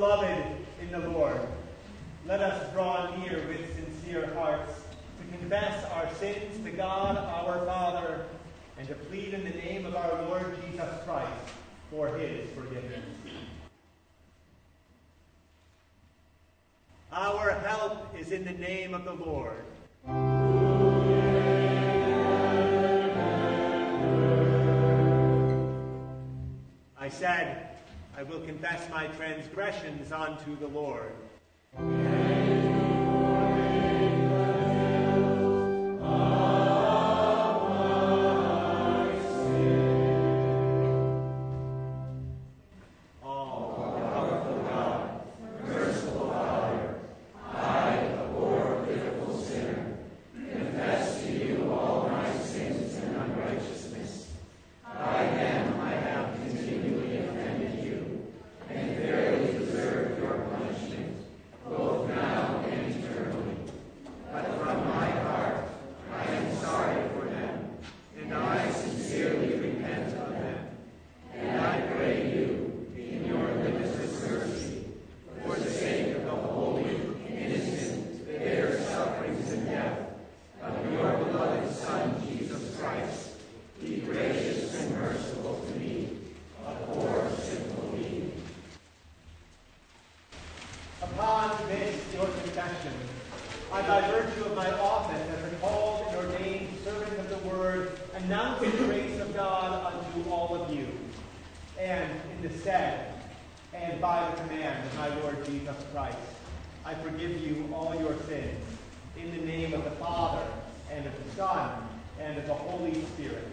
beloved in the Lord, let us draw near with sincere hearts to confess our sins to God our Father and to plead in the name of our Lord Jesus Christ for his forgiveness. Our help is in the name of the Lord. I said, I will confess my transgressions unto the Lord. I, by virtue of my office as a called and ordained servant of the word, announce the grace of God unto all of you, and in the stead and by the command of my Lord Jesus Christ, I forgive you all your sins, in the name of the Father, and of the Son, and of the Holy Spirit.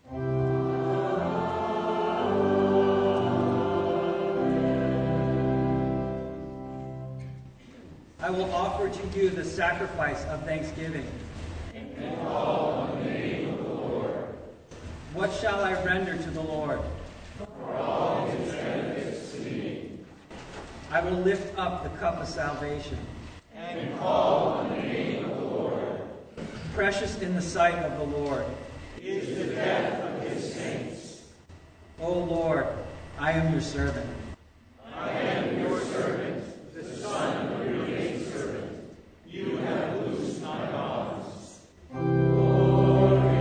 I will offer to you the sacrifice of thanksgiving. And call on the name of the Lord. What shall I render to the Lord? For all his benefits to me. I will lift up the cup of salvation. And call on the name of the Lord. Precious in the sight of the Lord is the death of his saints. O Lord, I am your servant. I am your servant, the son of your maidservant. You have loosed my bonds. Glory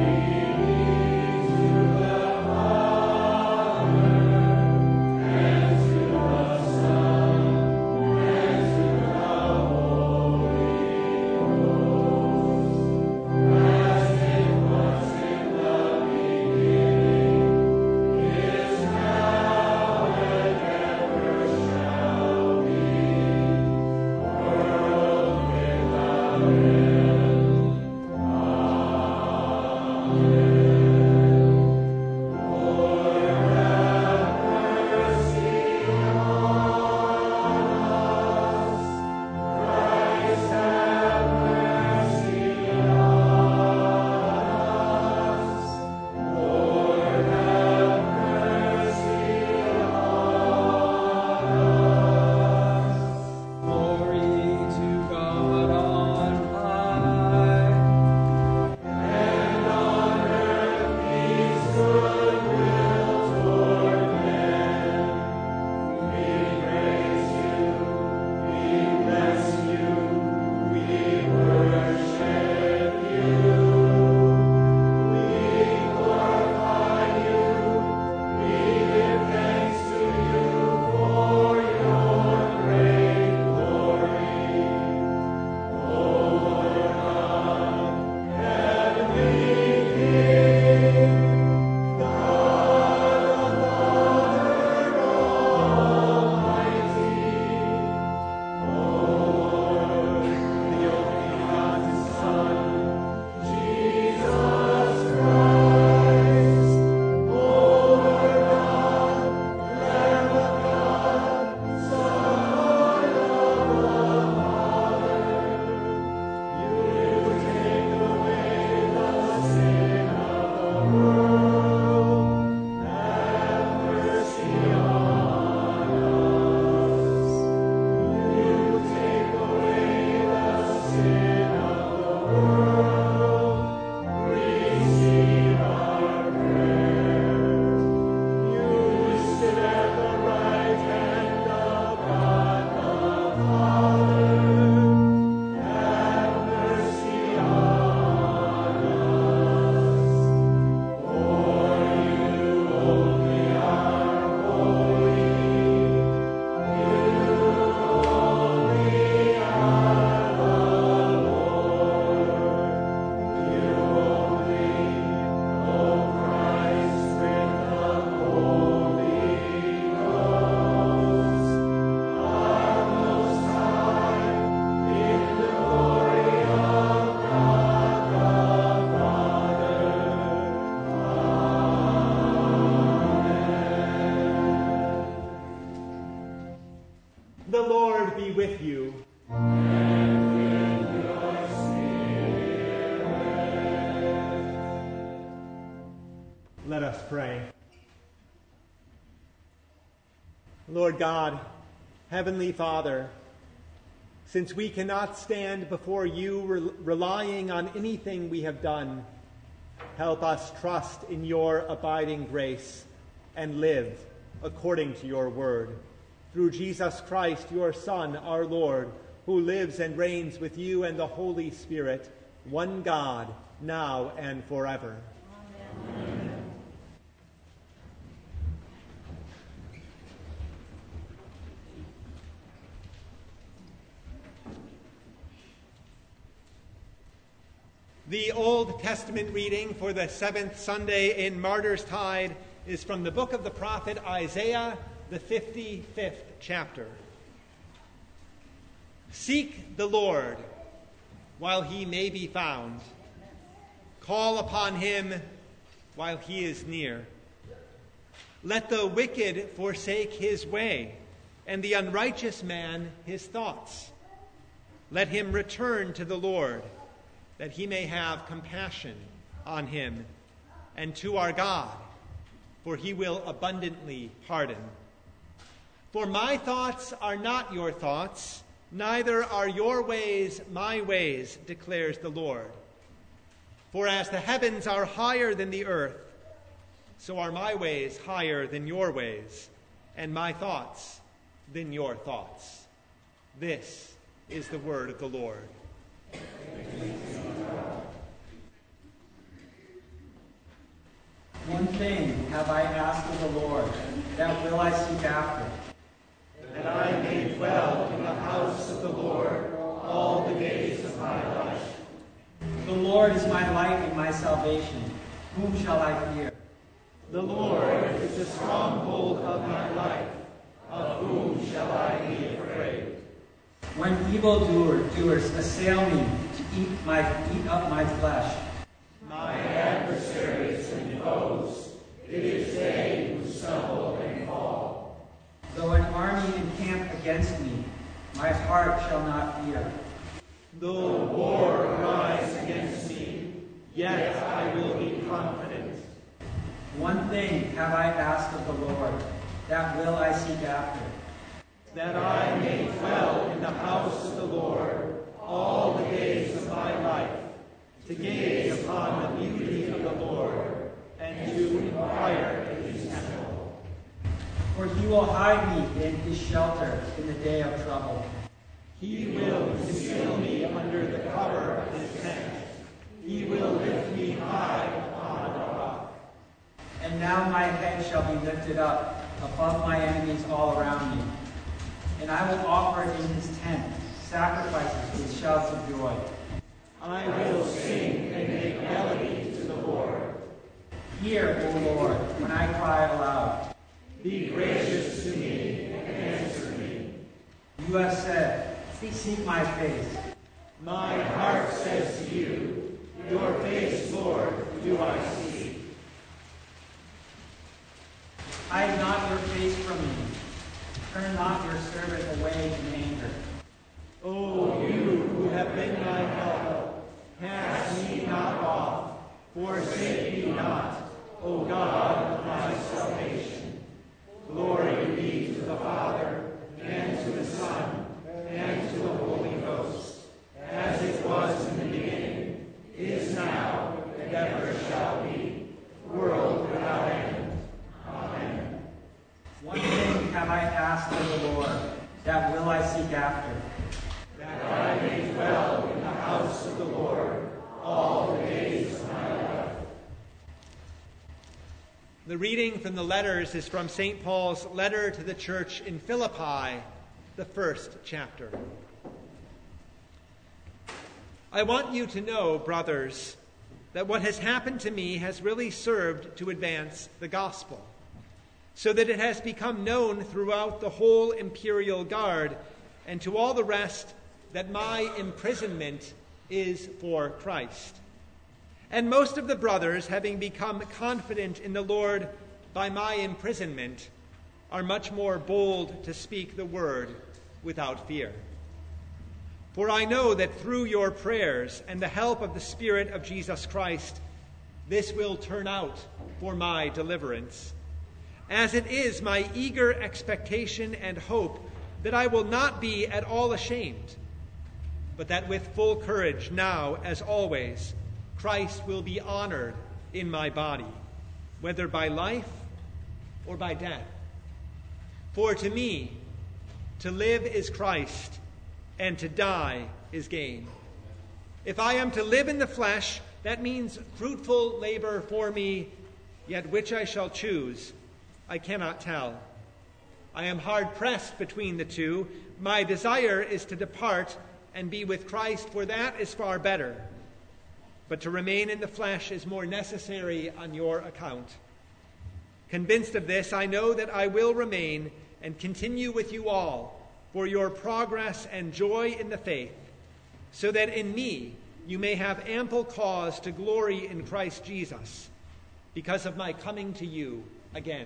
to the Father, and to the Son, and to the Holy Ghost, as it was in the beginning, is now, and The Lord be with you. And with your spirit. Let us pray. Lord God, Heavenly Father, since we cannot stand before you relying on anything we have done, help us trust in your abiding grace and live according to your word. Through Jesus Christ, your Son, our Lord, who lives and reigns with you and the Holy Spirit, one God, now and forever. Amen. The Old Testament reading for the seventh Sunday in Martyrstide is from the book of the prophet Isaiah, the 55th chapter. Seek the Lord while he may be found. Call upon him while he is near. Let the wicked forsake his way, and the unrighteous man his thoughts. Let him return to the Lord, that he may have compassion on him, and to our God, for he will abundantly pardon. For my thoughts are not your thoughts, neither are your ways my ways, declares the Lord. For as the heavens are higher than the earth, so are my ways higher than your ways, and my thoughts than your thoughts. This is the word of the Lord. One thing have I asked of the Lord, that will I seek after, that I may dwell in the house of the Lord all the days of my life. The Lord is my light and my salvation. Whom shall I fear? The Lord is the stronghold of my life. Of whom shall I be afraid? When evildoers assail me to eat up my flesh, my adversaries and foes, it is they who stumble and fall. Though an army encamp against me, my heart shall not fear. Though war arise against me, yet I will be confident. One thing have I asked of the Lord, that will I seek after, that I may dwell in the house of the Lord all the days of my life, to gaze upon the beauty of the Lord, and to inquire in his temple. For he will hide me in his shelter in the day of trouble. He will conceal me under the cover of his tent. He will lift me high upon a rock. And now my head shall be lifted up above my enemies all around me. And I will offer in his tent sacrifices with shouts of joy. I will sing and make melody to the Lord. Hear, O Lord, when I cry aloud. Be gracious to me and answer me. You have said, seek my face. My heart says to you, your face, Lord, do I seek. Hide not your face from me. Turn not your servant away in anger. O you who have been my help, cast me not off, forsake me not, O God of my salvation. Glory be to the Father, and to the Son, and to the Holy Ghost, as it was in the beginning, is now, and ever shall be, world without end. Amen. One thing have I asked of the Lord, that will I seek after, that I may dwell in the house of the Lord all the days of my life. The reading from the letters is from St. Paul's letter to the church in Philippi, the first chapter. I want you to know, brothers, that what has happened to me has really served to advance the gospel, so that it has become known throughout the whole imperial guard and to all the rest that my imprisonment is for Christ. And most of the brothers, having become confident in the Lord by my imprisonment, are much more bold to speak the word without fear. For I know that through your prayers and the help of the Spirit of Jesus Christ, this will turn out for my deliverance, as it is my eager expectation and hope that I will not be at all ashamed, but that with full courage now, as always, Christ will be honored in my body, whether by life or by death. For to me, to live is Christ, and to die is gain. If I am to live in the flesh, that means fruitful labor for me, yet which I shall choose, I cannot tell. I am hard-pressed between the two. My desire is to depart and be with Christ, for that is far better. But to remain in the flesh is more necessary on your account. Convinced of this, I know that I will remain and continue with you all for your progress and joy in the faith, so that in me you may have ample cause to glory in Christ Jesus, because of my coming to you again.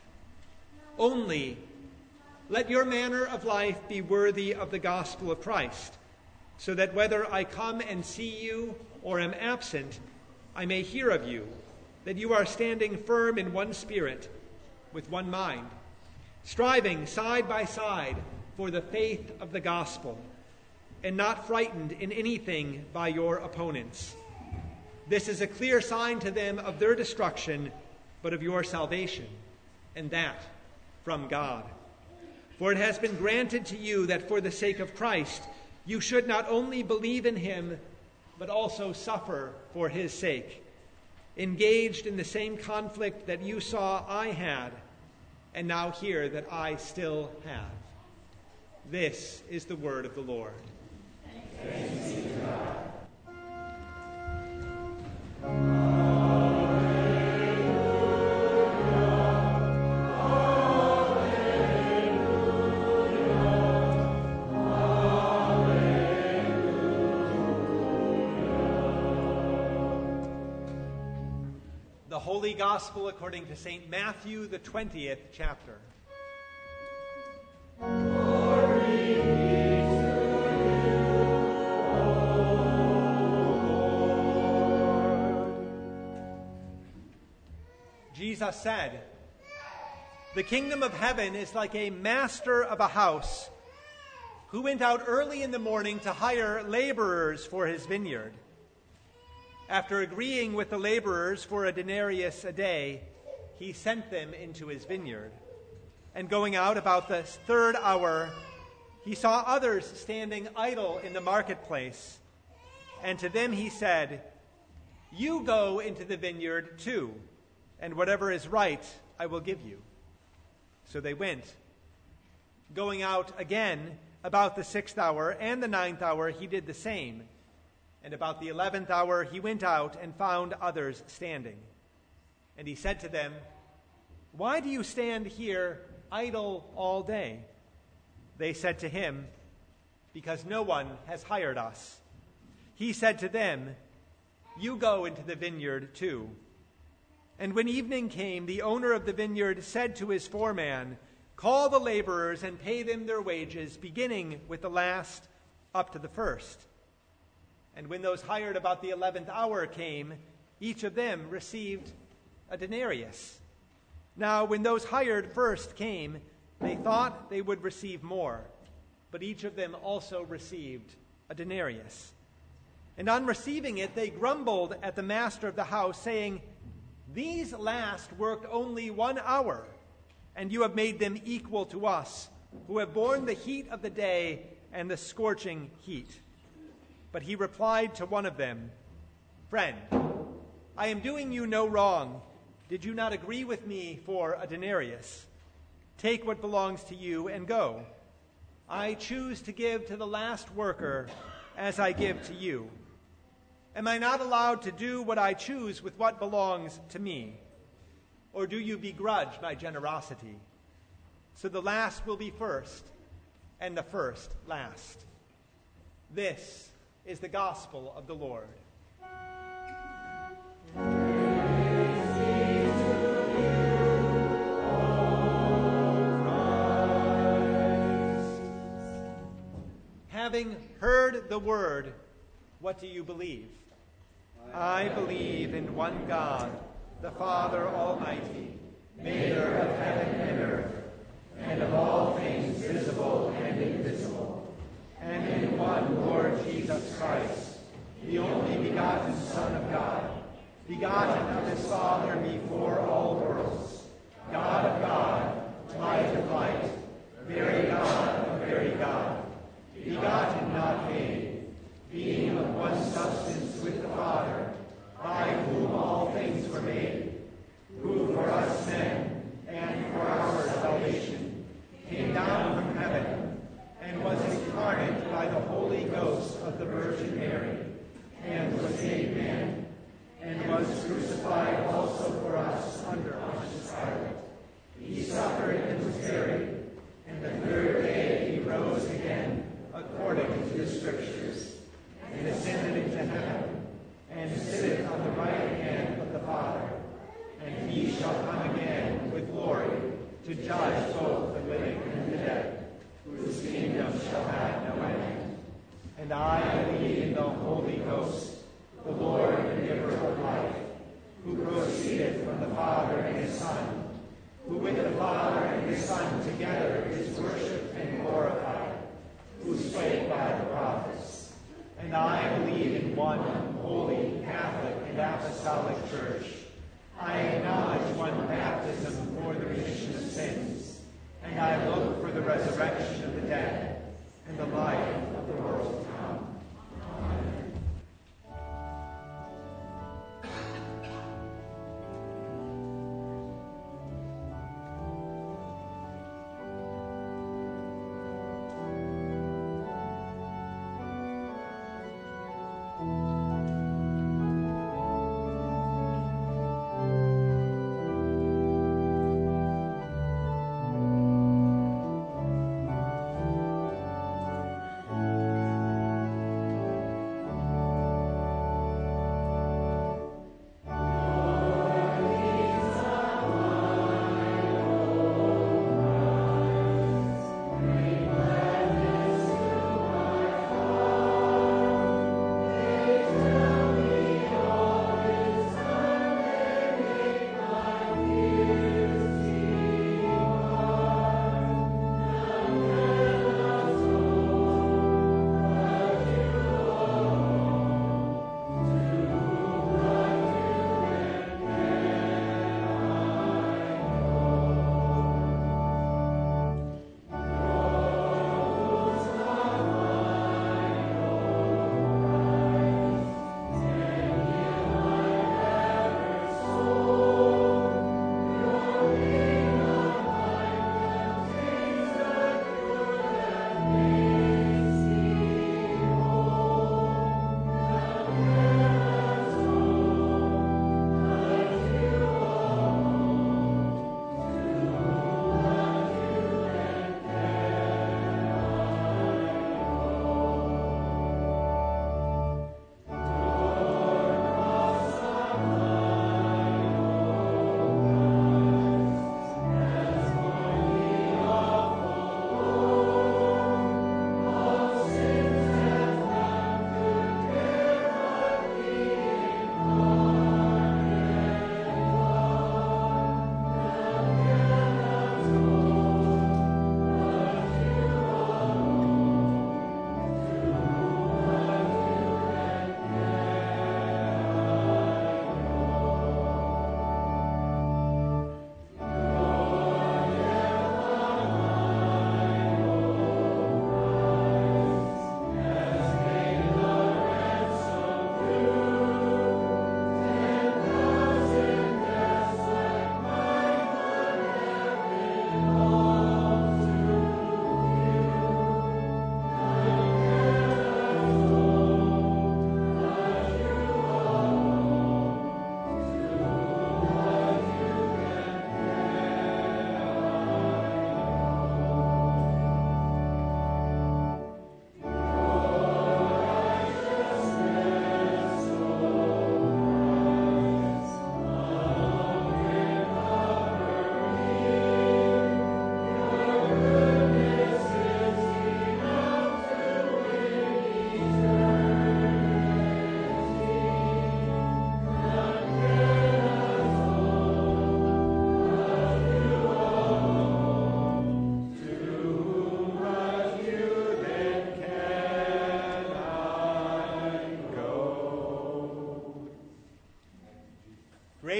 Only let your manner of life be worthy of the gospel of Christ, so that whether I come and see you or am absent, I may hear of you, that you are standing firm in one spirit, with one mind, striving side by side for the faith of the gospel, and not frightened in anything by your opponents. This is a clear sign to them of their destruction, but of your salvation, and that from God. For it has been granted to you that for the sake of Christ you should not only believe in him, but also suffer for his sake, engaged in the same conflict that you saw I had, and now hear that I still have. This is the word of the Lord. Thanks be to God. The Holy Gospel according to St. Matthew, the 20th chapter. Jesus said, "The kingdom of heaven is like a master of a house who went out early in the morning to hire laborers for his vineyard. After agreeing with the laborers for a denarius a day, he sent them into his vineyard. And going out about the third hour, he saw others standing idle in the marketplace. And to them he said, 'You go into the vineyard too, and whatever is right I will give you.' So they went. Going out again about the 6th hour and the 9th hour, he did the same. And about the 11th hour he went out and found others standing. And he said to them, 'Why do you stand here idle all day?' They said to him, 'Because no one has hired us.' He said to them, 'You go into the vineyard too.' And when evening came, the owner of the vineyard said to his foreman, 'Call the laborers and pay them their wages, beginning with the last up to the first.' And when those hired about the 11th hour came, each of them received a denarius. Now, when those hired first came, they thought they would receive more, but each of them also received a denarius. And on receiving it, they grumbled at the master of the house, saying, 'These last worked only 1 hour, and you have made them equal to us, who have borne the heat of the day and the scorching heat.' But he replied to one of them, 'Friend, I am doing you no wrong. Did you not agree with me for a denarius? Take what belongs to you and go. I choose to give to the last worker as I give to you. Am I not allowed to do what I choose with what belongs to me? Or do you begrudge my generosity? So the last will be first, and the first last.' This is the gospel of the Lord. having heard the word, what do you believe? I believe in one God, the Father Almighty, maker of heaven and earth, and of all things visible and invisible, and in one Lord Jesus Christ, the only begotten Son of God, begotten of his Father before all worlds, God of God, light of light, very God of very God, begotten, not made, being of one substance with the Father, by whom all things were made, who for us men and for our salvation came down from heaven and was incarnate by the Holy Ghost of the Virgin Mary, and was made man, and was crucified also for us under Pontius Pilate. He suffered and was buried, and the third day he rose again, according to the Scriptures, and ascended into heaven, and sitteth on the right hand of the Father. And he shall come again with glory to judge both the living and the dead, whose kingdom shall have no end. And I believe in the Holy Ghost, the Lord and giver of life, who proceedeth from the Father and his Son, who with the Father and his Son together is worshipped and glorified, who spake by the prophets. And I believe in one holy, Catholic, and apostolic church. I acknowledge one baptism for the remission of sins, and I look for the resurrection of the dead and the life of the world to come. Amen.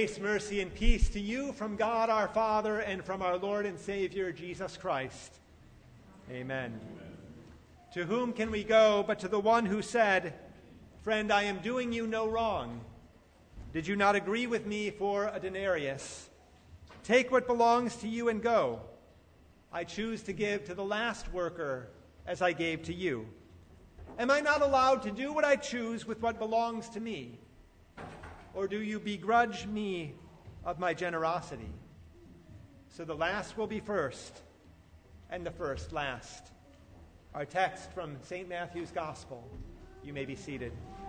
Grace, mercy, and peace to you from God our Father and from our Lord and Savior, Jesus Christ. Amen. To whom can we go but to the one who said, "Friend, I am doing you no wrong. Did you not agree with me for a denarius? Take what belongs to you and go. I choose to give to the last worker as I gave to you. Am I not allowed to do what I choose with what belongs to me? Or do you begrudge me of my generosity?" So the last will be first, and the first last. Our text from St. Matthew's Gospel. You may be seated.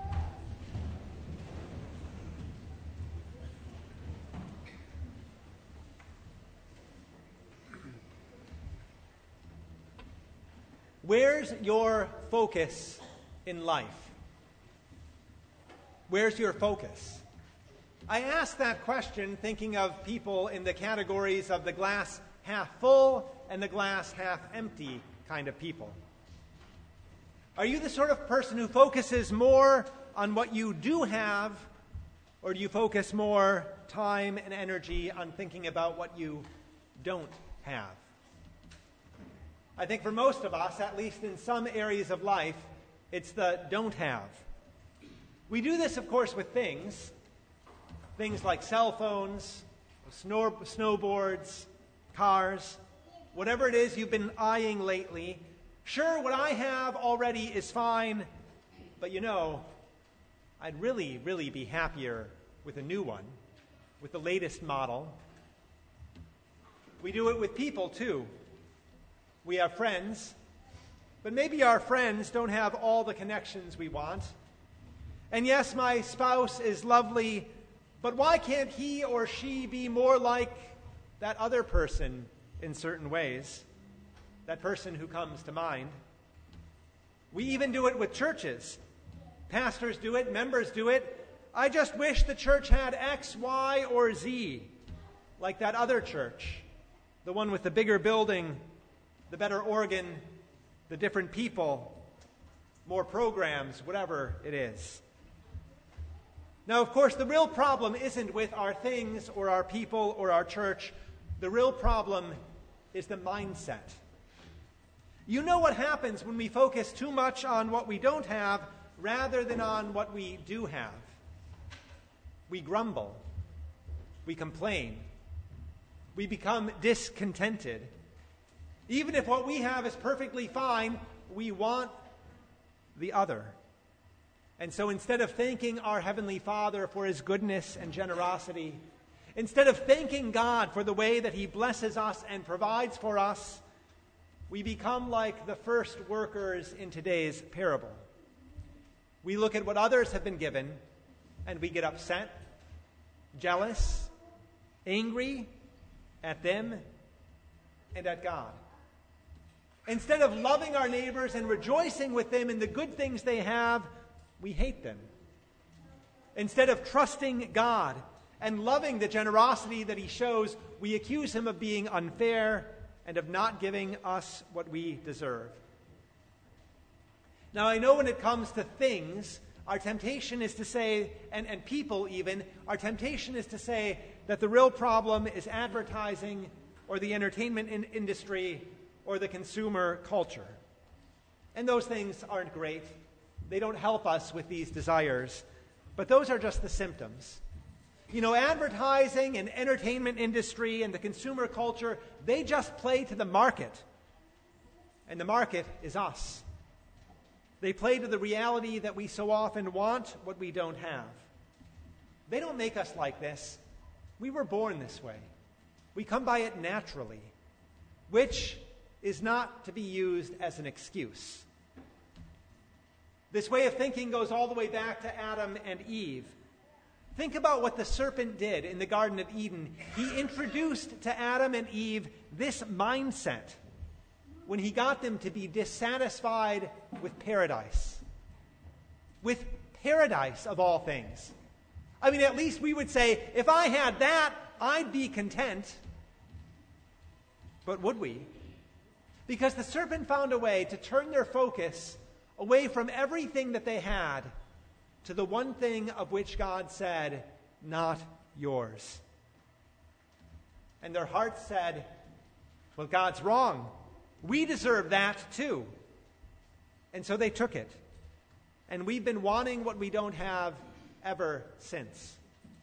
Where's your focus in life? Where's your focus? I ask that question thinking of people in the categories of the glass half full and the glass half empty kind of people. Are you the sort of person who focuses more on what you do have, or do you focus more time and energy on thinking about what you don't have? I think for most of us, at least in some areas of life, it's the don't have. We do this, of course, with things like cell phones, snowboards, cars, whatever it is you've been eyeing lately. Sure, what I have already is fine, but I'd really, really be happier with a new one, with the latest model. We do it with people, too. We have friends, but maybe our friends don't have all the connections we want. And yes, my spouse is lovely, but why can't he or she be more like that other person in certain ways? That person who comes to mind. We even do it with churches. Pastors do it, members do it. I just wish the church had X, Y, or Z, like that other church, the one with the bigger building, the better organ, the different people, more programs, whatever it is. Now, of course, the real problem isn't with our things or our people or our church. The real problem is the mindset. You know what happens when we focus too much on what we don't have rather than on what we do have. We grumble. We complain. We become discontented. Even if what we have is perfectly fine, we want the other. And so instead of thanking our Heavenly Father for His goodness and generosity, instead of thanking God for the way that He blesses us and provides for us, we become like the first workers in today's parable. We look at what others have been given, and we get upset, jealous, angry at them and at God. Instead of loving our neighbors and rejoicing with them in the good things they have, we hate them. Instead of trusting God and loving the generosity that He shows, we accuse Him of being unfair and of not giving us what we deserve. Now, I know when it comes to things, our temptation is to say, and people even, our temptation is to say that the real problem is advertising or the entertainment industry or the consumer culture. And those things aren't great. They don't help us with these desires. But those are just the symptoms. Advertising and entertainment industry and the consumer culture, they just play to the market. And the market is us. They play to the reality that we so often want what we don't have. They don't make us like this. We were born this way. We come by it naturally, which is not to be used as an excuse. This way of thinking goes all the way back to Adam and Eve. Think about what the serpent did in the Garden of Eden. He introduced to Adam and Eve this mindset when he got them to be dissatisfied with paradise. With paradise, of all things. I mean, at least we would say, if I had that, I'd be content. But would we? Because the serpent found a way to turn their focus away from everything that they had to the one thing of which God said, not yours. And their hearts said, well, God's wrong. We deserve that too. And so they took it. And we've been wanting what we don't have ever since.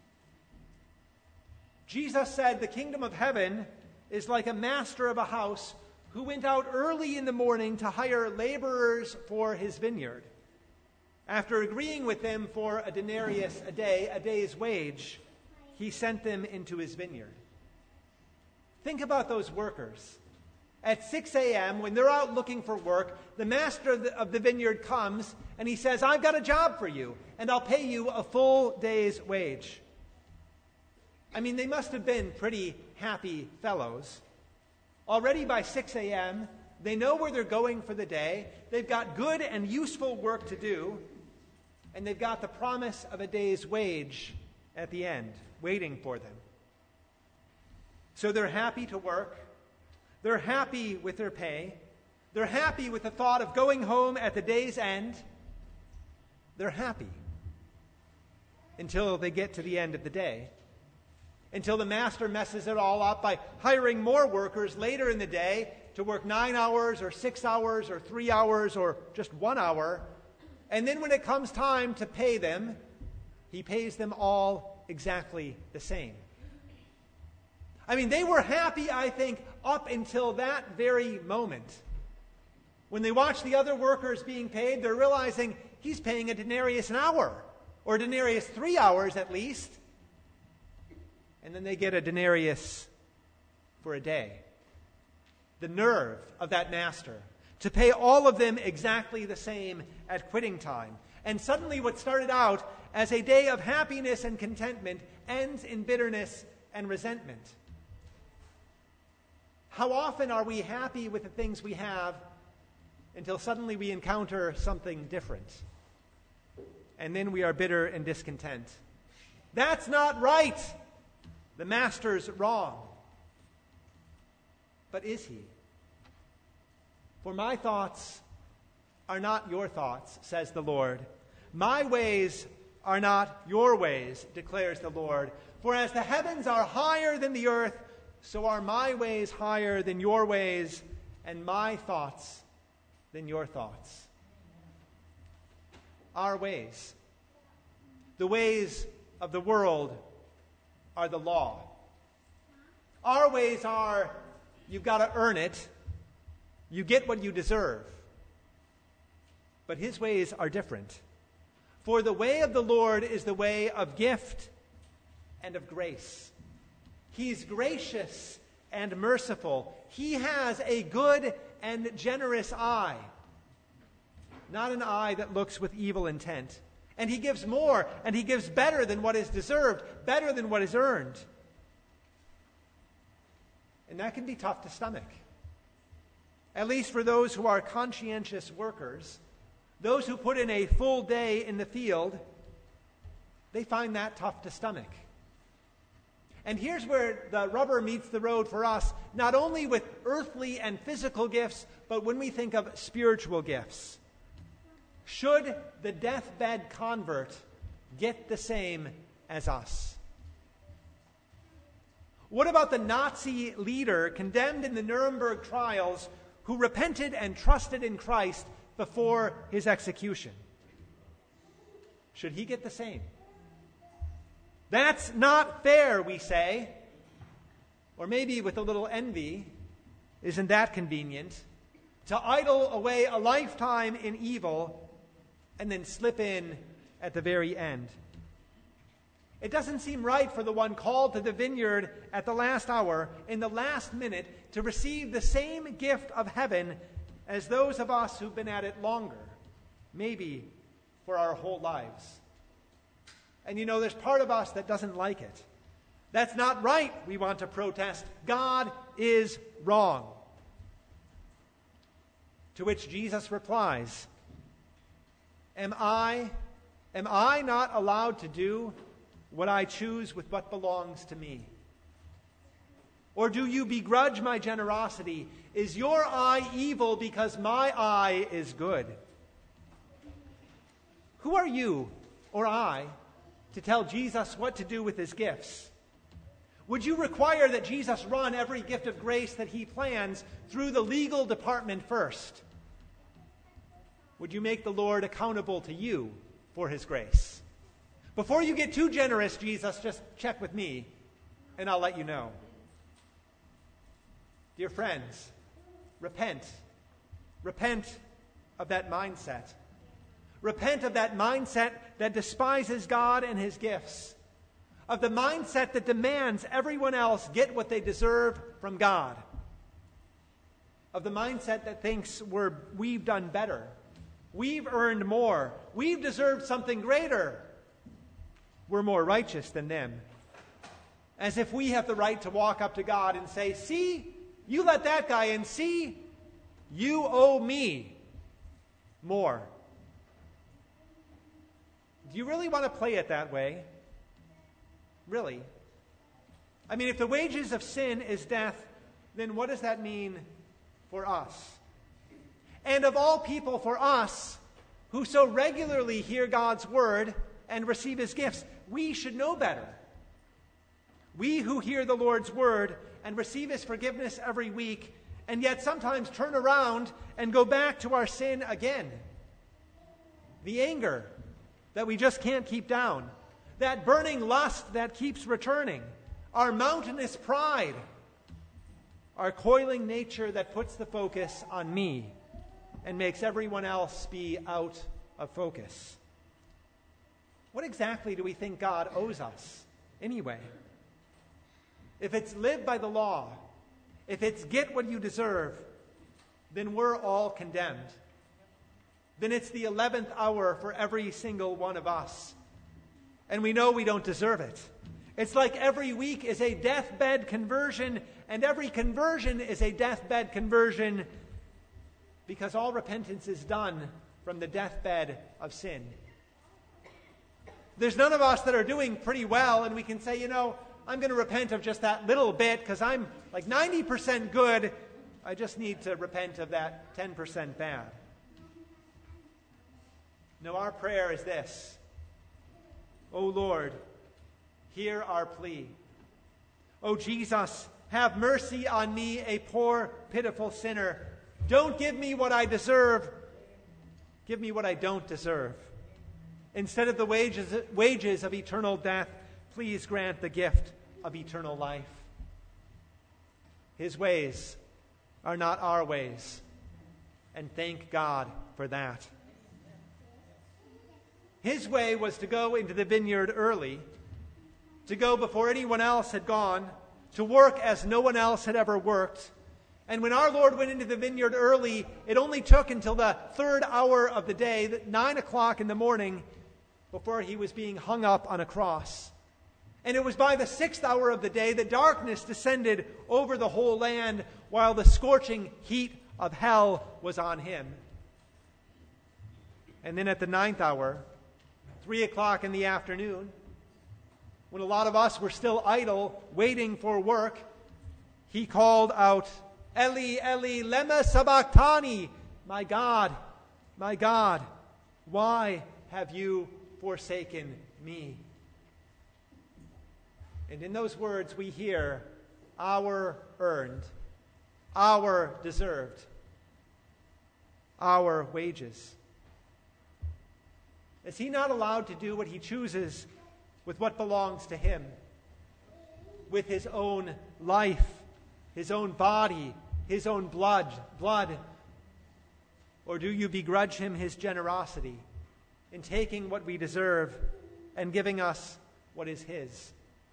Jesus said the kingdom of heaven is like a master of a house who went out early in the morning to hire laborers for his vineyard. After agreeing with them for a denarius a day, a day's wage, he sent them into his vineyard. Think about those workers. At 6 a.m., when they're out looking for work, the master of the vineyard comes and he says, I've got a job for you, and I'll pay you a full day's wage. I mean, they must have been pretty happy fellows. Already by 6 a.m., they know where they're going for the day. They've got good and useful work to do, and they've got the promise of a day's wage at the end, waiting for them. So they're happy to work. They're happy with their pay. They're happy with the thought of going home at the day's end. They're happy until they get to the end of the day. Until the master messes it all up by hiring more workers later in the day to work 9 hours or 6 hours or 3 hours or just 1 hour. And then when it comes time to pay them, he pays them all exactly the same. I mean, they were happy, I think, up until that very moment. When they watch the other workers being paid, they're realizing he's paying a denarius an hour, or a denarius 3 hours at least. And then they get a denarius for a day. The nerve of that master to pay all of them exactly the same at quitting time. And suddenly what started out as a day of happiness and contentment ends in bitterness and resentment. How often are we happy with the things we have until suddenly we encounter something different? And then we are bitter and discontent. That's not right. The master's wrong. But is he? For my thoughts are not your thoughts, says the Lord. My ways are not your ways, declares the Lord. For as the heavens are higher than the earth, so are my ways higher than your ways, and my thoughts than your thoughts. Our ways, the ways of the world, are the law. Our ways are, you've got to earn it. You get what you deserve. But his ways are different. For the way of the Lord is the way of gift and of grace. He's gracious and merciful. He has a good and generous eye, not an eye that looks with evil intent. And he gives more, and he gives better than what is deserved, better than what is earned. And that can be tough to stomach. At least for those who are conscientious workers, those who put in a full day in the field, they find that tough to stomach. And here's where the rubber meets the road for us, not only with earthly and physical gifts, but when we think of spiritual gifts. Should the deathbed convert get the same as us? What about the Nazi leader condemned in the Nuremberg trials who repented and trusted in Christ before his execution? Should he get the same? That's not fair, we say. Or maybe with a little envy, isn't that convenient? To idle away a lifetime in evil and then slip in at the very end. It doesn't seem right for the one called to the vineyard at the last hour, in the last minute, to receive the same gift of heaven as those of us who've been at it longer, maybe for our whole lives. And you know, there's part of us that doesn't like it. That's not right, we want to protest. God is wrong. To which Jesus replies, Am I not allowed to do what I choose with what belongs to me? Or do you begrudge my generosity? Is your eye evil because my eye is good? Who are you or I to tell Jesus what to do with his gifts? Would you require that Jesus run every gift of grace that he plans through the legal department first? Would you make the Lord accountable to you for his grace? Before you get too generous, Jesus, just check with me, and I'll let you know. Dear friends, repent. Repent of that mindset. Repent of that mindset that despises God and his gifts. Of the mindset that demands everyone else get what they deserve from God. Of the mindset that thinks we've done better. We've earned more. We've deserved something greater. We're more righteous than them. As if we have the right to walk up to God and say, see, you let that guy in, see, you owe me more. Do you really want to play it that way? Really? I mean, if the wages of sin is death, then what does that mean for us? And of all people, for us, who so regularly hear God's word and receive his gifts, we should know better. We who hear the Lord's word and receive his forgiveness every week, and yet sometimes turn around and go back to our sin again. The anger that we just can't keep down. That burning lust that keeps returning. Our mountainous pride. Our coiling nature that puts the focus on me and makes everyone else be out of focus. What exactly do we think God owes us anyway? If it's live by the law, if it's get what you deserve, then we're all condemned. Then it's the 11th hour for every single one of us. And we know we don't deserve it. It's like every week is a deathbed conversion, and every conversion is a deathbed conversion because all repentance is done from the deathbed of sin. There's none of us that are doing pretty well, and we can say, I'm going to repent of just that little bit because I'm like 90% good. I just need to repent of that 10% bad. No, our prayer is this. O Lord, hear our plea. O Jesus, have mercy on me, a poor, pitiful sinner. Don't give me what I deserve. Give me what I don't deserve. Instead of the wages of eternal death, please grant the gift of eternal life. His ways are not our ways, and thank God for that. His way was to go into the vineyard early, to go before anyone else had gone, to work as no one else had ever worked. And when our Lord went into the vineyard early, it only took until the 3rd hour of the day, 9 o'clock in the morning, before he was being hung up on a cross. And it was by the 6th hour of the day that darkness descended over the whole land while the scorching heat of hell was on him. And then at the 9th hour, 3 o'clock in the afternoon, when a lot of us were still idle, waiting for work, he called out, Eli, Eli, lema sabachthani, my God, why have you forsaken me? And in those words we hear our earned, our deserved, our wages. Is he not allowed to do what he chooses with what belongs to him? With his own life, his own body, his own blood? Or do you begrudge him his generosity in taking what we deserve and giving us what is his?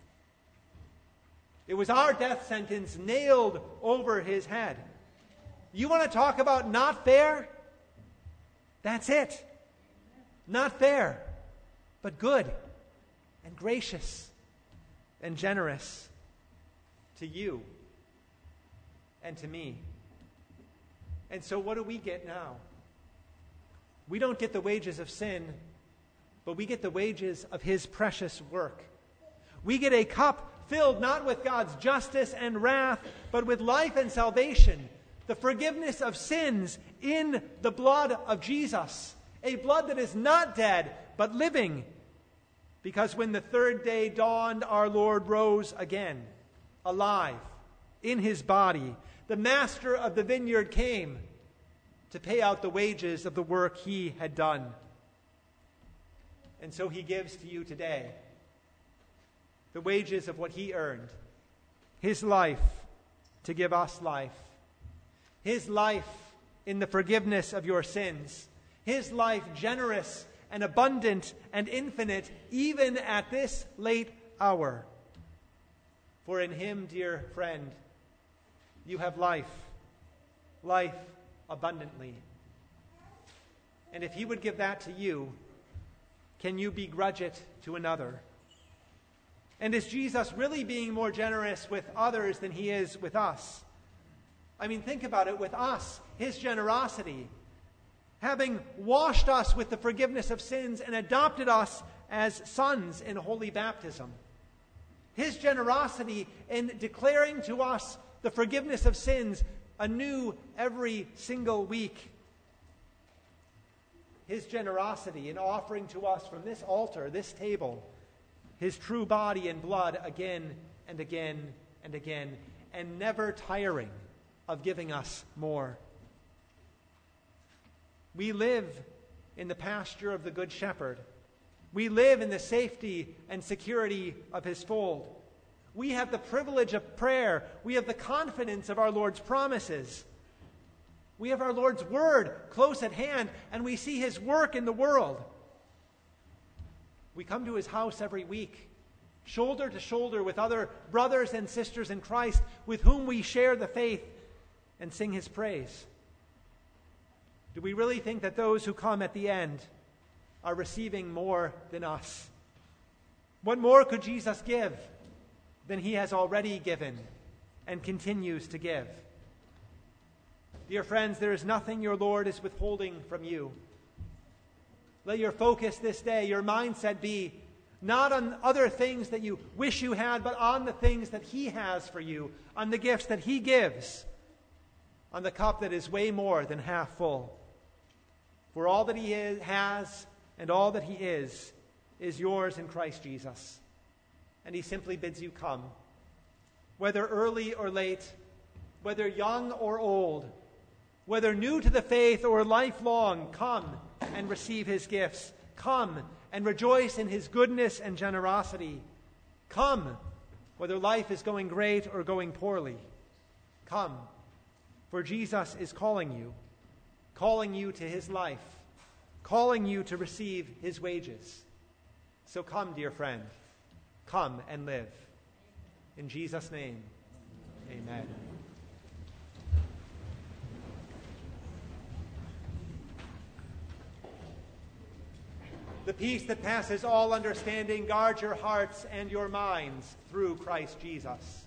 It was our death sentence nailed over his head. You want to talk about not fair? That's it. Not fair, but good and gracious and generous to you and to me. And so what do we get now? We don't get the wages of sin, but we get the wages of his precious work. We get a cup filled not with God's justice and wrath, but with life and salvation, the forgiveness of sins in the blood of Jesus, a blood that is not dead, but living, Because when the third day dawned, our Lord rose again, alive, in his body. The master of the vineyard came to pay out the wages of the work he had done. And so he gives to you today the wages of what he earned, his life to give us life, his life in the forgiveness of your sins, his life generous and abundant and infinite, even at this late hour. For in him, dear friend, you have life, life abundantly. And if he would give that to you, can you begrudge it to another? And is Jesus really being more generous with others than he is with us? I mean, think about it. With us, his generosity, having washed us with the forgiveness of sins and adopted us as sons in holy baptism. His generosity in declaring to us the forgiveness of sins anew every single week. His generosity in offering to us from this altar, this table, his true body and blood again and again and again, and never tiring of giving us more. We live in the pasture of the Good Shepherd. We live in the safety and security of his fold. We have the privilege of prayer. We have the confidence of our Lord's promises. We have our Lord's word close at hand, and we see his work in the world. We come to his house every week, shoulder to shoulder with other brothers and sisters in Christ with whom we share the faith and sing his praise. Do we really think that those who come at the end are receiving more than us? What more could Jesus give than he has already given and continues to give? Dear friends, there is nothing your Lord is withholding from you. Let your focus this day, your mindset be not on other things that you wish you had, but on the things that he has for you, on the gifts that he gives, on the cup that is way more than half full. For all that he has and all that he is yours in Christ Jesus. And he simply bids you come. Whether early or late, whether young or old, whether new to the faith or lifelong, come and receive his gifts. Come and rejoice in his goodness and generosity. Come, whether life is going great or going poorly. Come, for Jesus is calling you to his life, calling you to receive his wages. So come, dear friend, come and live. In Jesus' name, amen. The peace that passes all understanding guards your hearts and your minds through Christ Jesus.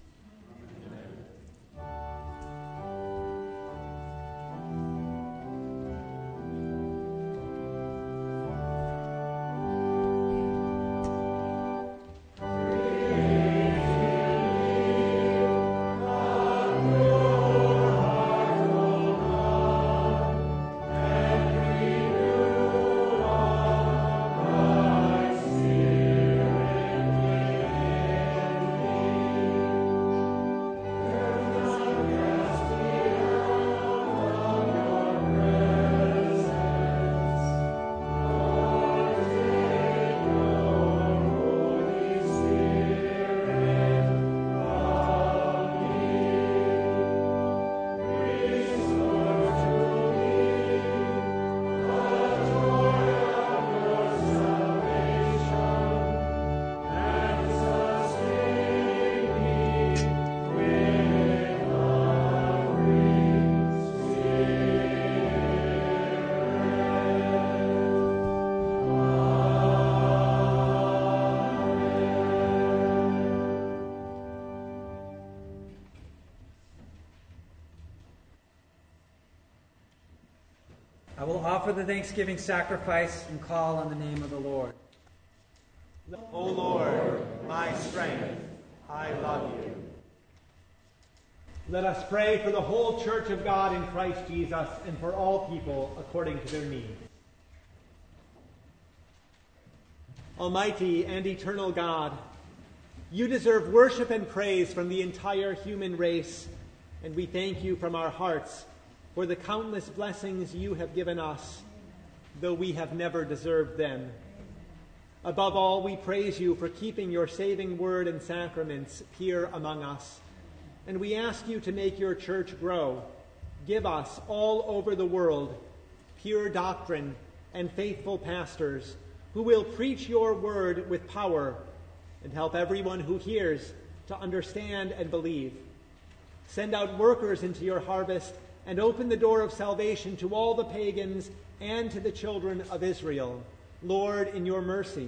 I will offer the thanksgiving sacrifice and call on the name of the Lord. O Lord, my strength, I love you. Let us pray for the whole church of God in Christ Jesus and for all people according to their needs. Almighty and eternal God, you deserve worship and praise from the entire human race, and we thank you from our hearts for the countless blessings you have given us, though we have never deserved them. Above all, we praise you for keeping your saving word and sacraments here among us, and we ask you to make your church grow. Give us all over the world pure doctrine and faithful pastors who will preach your word with power and help everyone who hears to understand and believe. Send out workers into your harvest and open the door of salvation to all the pagans and to the children of Israel. Lord, in your mercy,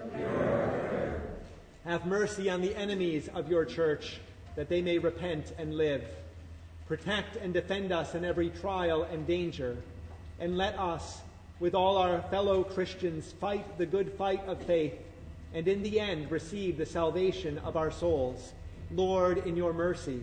have mercy on the enemies of your church, that they may repent and live. Protect and defend us in every trial and danger, and let us, with all our fellow Christians, fight the good fight of faith, and in the end receive the salvation of our souls. Lord, in your mercy,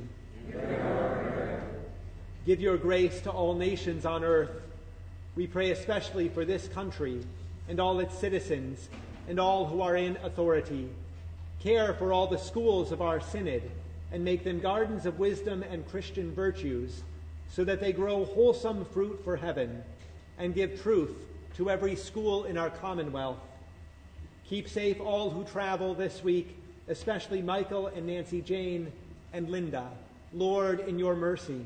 give your grace to all nations on earth. We pray especially for this country and all its citizens and all who are in authority. Care for all the schools of our synod and make them gardens of wisdom and Christian virtues, so that they grow wholesome fruit for heaven and give truth to every school in our commonwealth. Keep safe all who travel this week, especially Michael and Nancy Jane and Linda. Lord, in your mercy.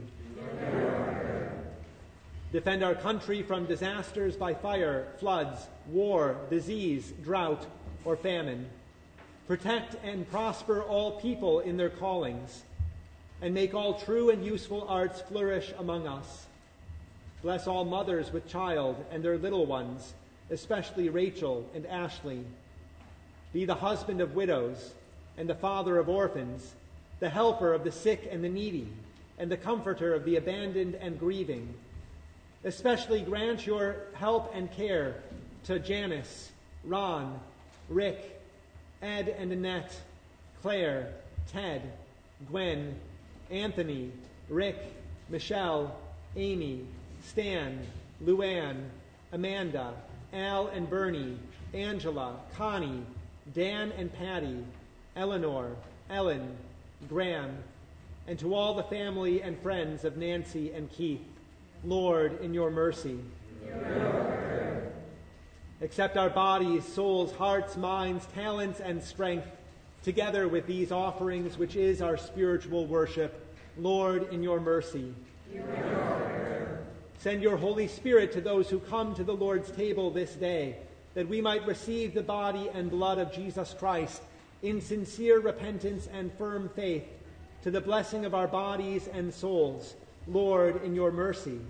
Defend our country from disasters by fire, floods, war, disease, drought, or famine. Protect and prosper all people in their callings, and make all true and useful arts flourish among us. Bless all mothers with child and their little ones, especially Rachel and Ashley. Be the husband of widows and the father of orphans, the helper of the sick and the needy, and the comforter of the abandoned and grieving. Especially grant your help and care to Janice, Ron, Rick, Ed and Annette, Claire, Ted, Gwen, Anthony, Rick, Michelle, Amy, Stan, Luann, Amanda, Al and Bernie, Angela, Connie, Dan and Patty, Eleanor, Ellen, Graham, and to all the family and friends of Nancy and Keith. Lord, in your mercy. Accept our bodies, souls, hearts, minds, talents, and strength, together with these offerings, which is our spiritual worship. Lord, in your mercy. Send your Holy Spirit to those who come to the Lord's table this day, that we might receive the body and blood of Jesus Christ in sincere repentance and firm faith, to the blessing of our bodies and souls. Lord, in your mercy.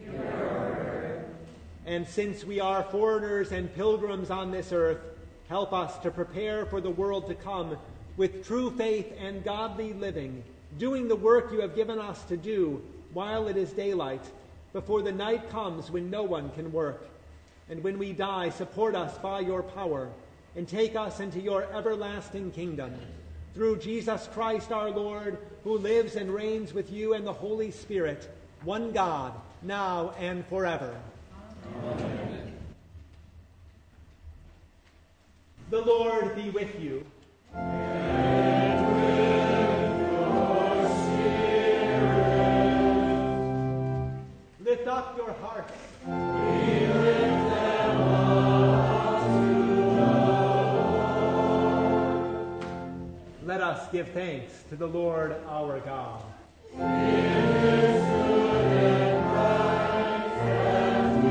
And since we are foreigners and pilgrims on this earth, help us to prepare for the world to come with true faith and godly living, doing the work you have given us to do while it is daylight, before the night comes when no one can work. And when we die, support us by your power, and take us into your everlasting kingdom. Through Jesus Christ our Lord, who lives and reigns with you and the Holy Spirit, one God, now and forever. Amen. The Lord be with you. And with your spirit. Lift up your hearts. We lift them up to the Lord. Let us give thanks to the Lord our God. It is good and right that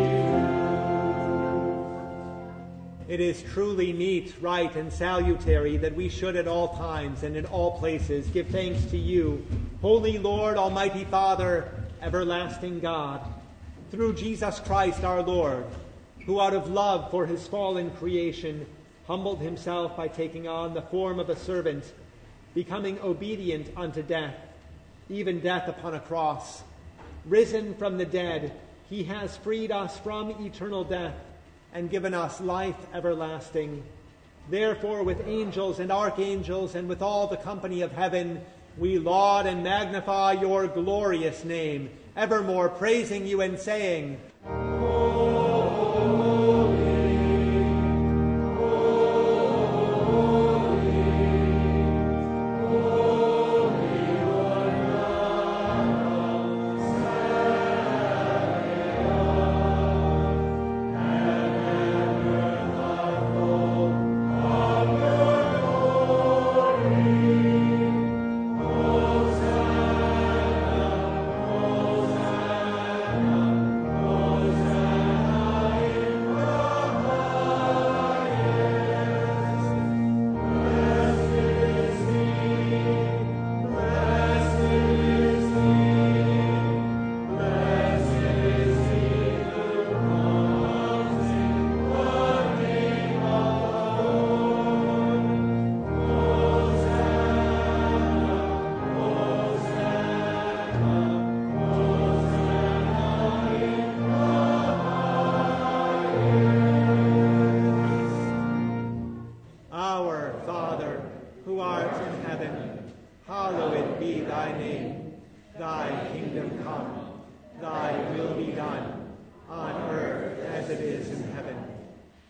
we do. It is truly meet, right, and salutary that we should at all times and in all places give thanks to you, Holy Lord, Almighty Father, everlasting God, through Jesus Christ our Lord, who out of love for his fallen creation humbled himself by taking on the form of a servant, becoming obedient unto death, even death upon a cross. Risen from the dead, he has freed us from eternal death and given us life everlasting. Therefore, with angels and archangels and with all the company of heaven, we laud and magnify your glorious name, evermore praising you and saying, Holy, holy.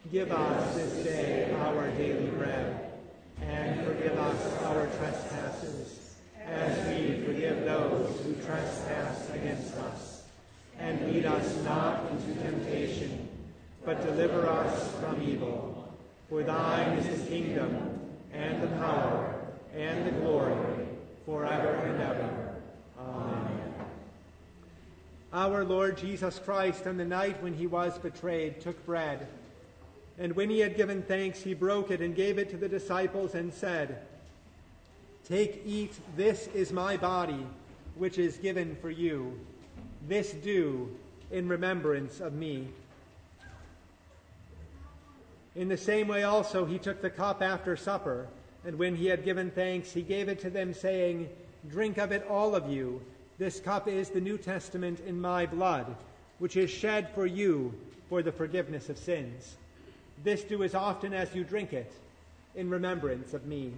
Give us this day our daily bread, and forgive us our trespasses, as we forgive those who trespass against us. And lead us not into temptation, but deliver us from evil. For thine is the kingdom, and the power, and the glory, forever and ever. Amen. Our Lord Jesus Christ, on the night when he was betrayed, took bread. And when he had given thanks, he broke it and gave it to the disciples and said, "Take, eat, this is my body, which is given for you. This do in remembrance of me." In the same way also he took the cup after supper, and when he had given thanks, he gave it to them, saying, "Drink of it, all of you. This cup is the New Testament in my blood, which is shed for you for the forgiveness of sins. This do as often as you drink it in remembrance of me."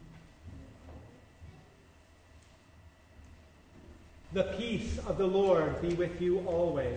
The peace of the Lord be with you always.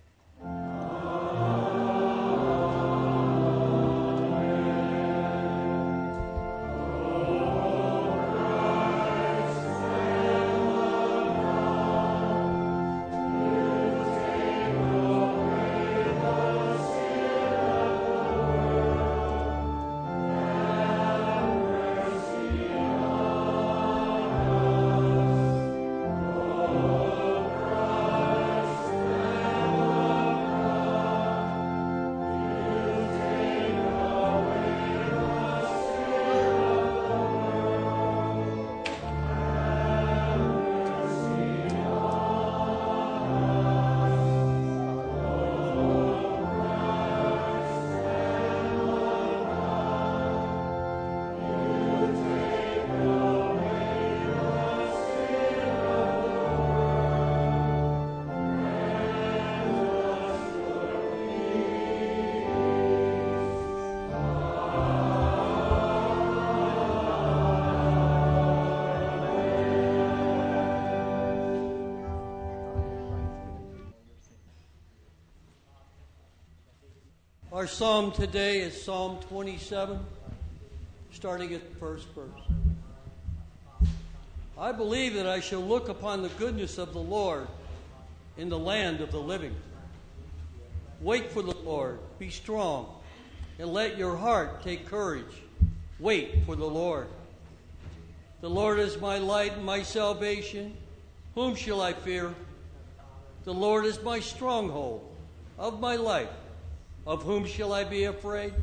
Our psalm today is Psalm 27, starting at the first verse. I believe that I shall look upon the goodness of the Lord in the land of the living. Wait for the Lord, be strong, and let your heart take courage. Wait for the Lord. The Lord is my light and my salvation. Whom shall I fear? The Lord is my stronghold of my life. Of whom shall I be afraid?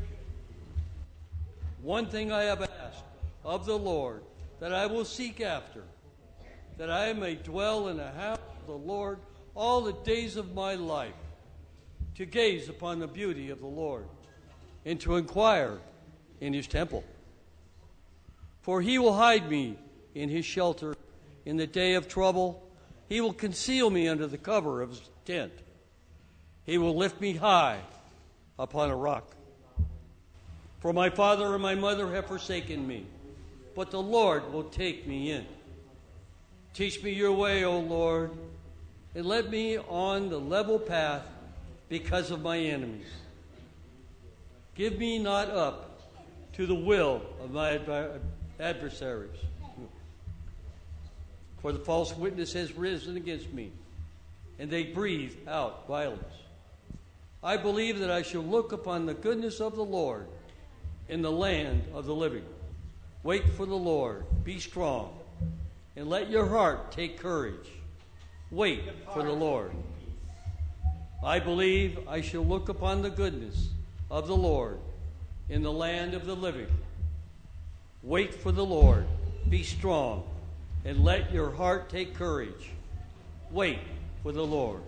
One thing I have asked of the Lord, that I will seek after, that I may dwell in the house of the Lord all the days of my life, to gaze upon the beauty of the Lord, and to inquire in his temple. For he will hide me in his shelter in the day of trouble. He will conceal me under the cover of his tent. He will lift me high upon a rock. For my father and my mother have forsaken me, but the Lord will take me in. Teach me your way, O Lord, and let me on the level path because of my enemies. Give me not up to the will of my adversaries. For the false witness has risen against me, and they breathe out violence. I believe that I shall look upon the goodness of the Lord in the land of the living. Wait for the Lord, be strong, and let your heart take courage. Wait for the Lord. I believe I shall look upon the goodness of the Lord in the land of the living. Wait for the Lord, be strong, and let your heart take courage. Wait for the Lord.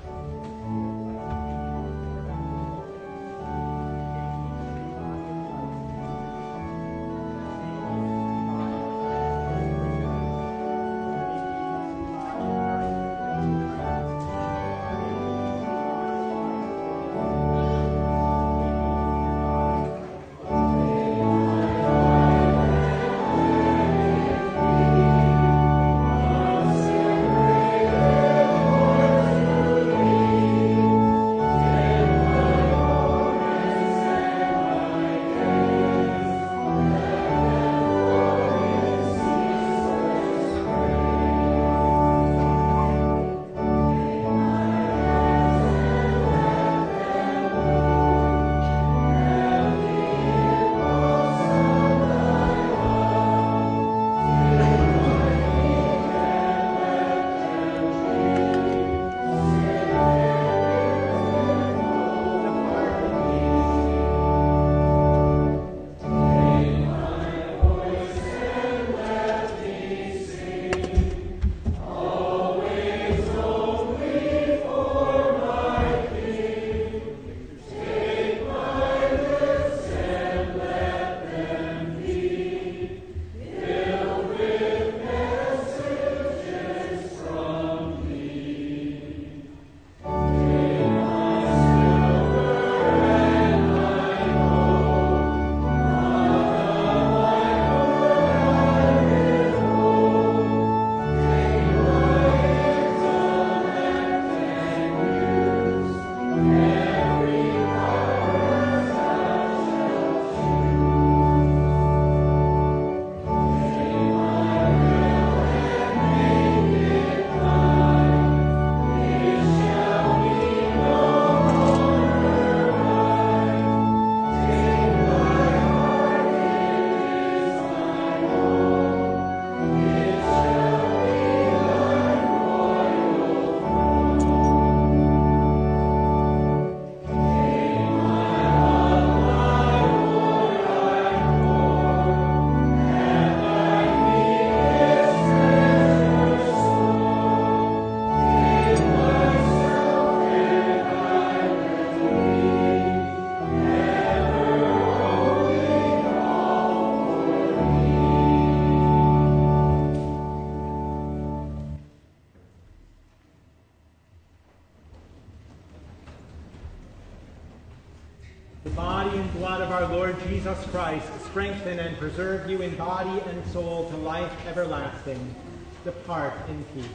The body and blood of our Lord Jesus Christ strengthen and preserve you in body and soul to life everlasting. Depart in peace.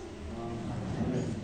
Amen.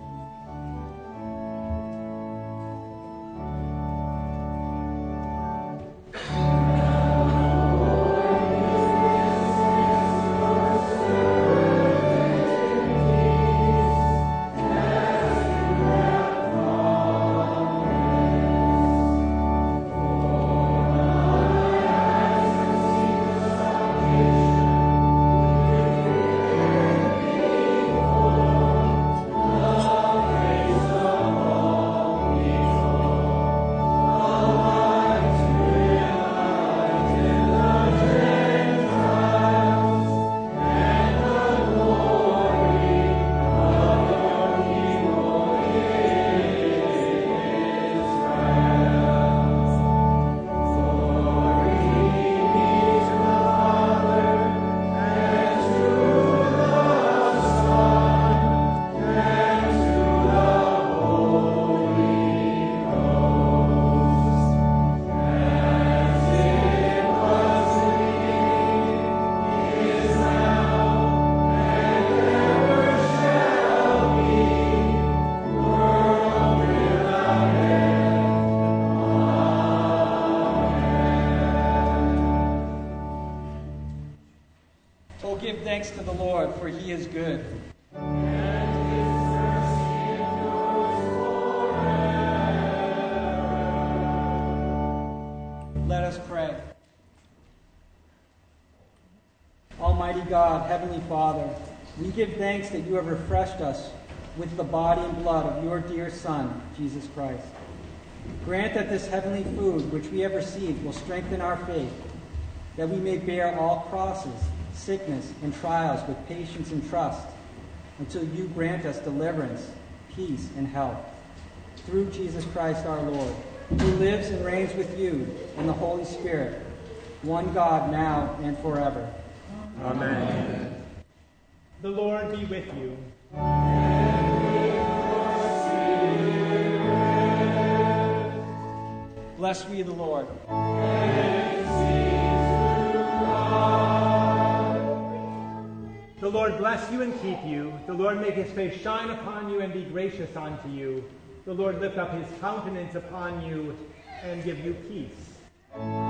Give thanks to the Lord, for he is good. Let us pray. Almighty God, Heavenly Father, we give thanks that you have refreshed us with the body and blood of your dear Son, Jesus Christ. Grant that this heavenly food which we have received will strengthen our faith, that we may bear all crosses, sickness, and trials with patience and trust, until you grant us deliverance, peace, and health. Through Jesus Christ our Lord, who lives and reigns with you in the Holy Spirit, one God, now and forever. Amen. The Lord be with you. Bless we the Lord. The Lord bless you and keep you. The Lord make his face shine upon you and be gracious unto you. The Lord lift up his countenance upon you and give you peace.